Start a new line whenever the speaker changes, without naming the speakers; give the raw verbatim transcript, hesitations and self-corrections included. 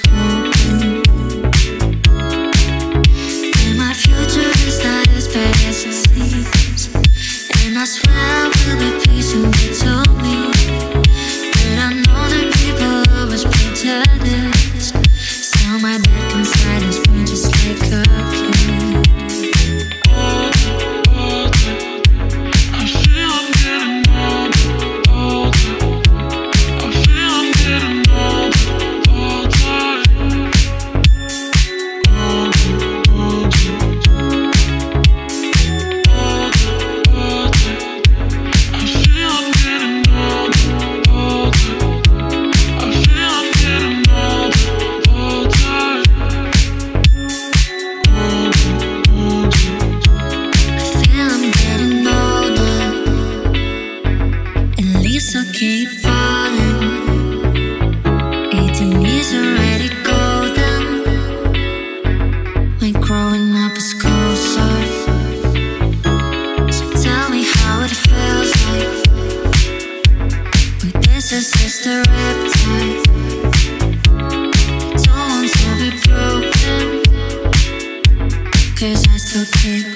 hoping. And my future is not as bad as it seems. And I swear we'll be peace and they told me. But I know that people always pretend this. So my back inside is me just like a kid. Keep falling. Eighteen years already golden. When growing up is closer. So tell me how it feels like. With this is just a riptide. Don't want to be broken. Cause I still keep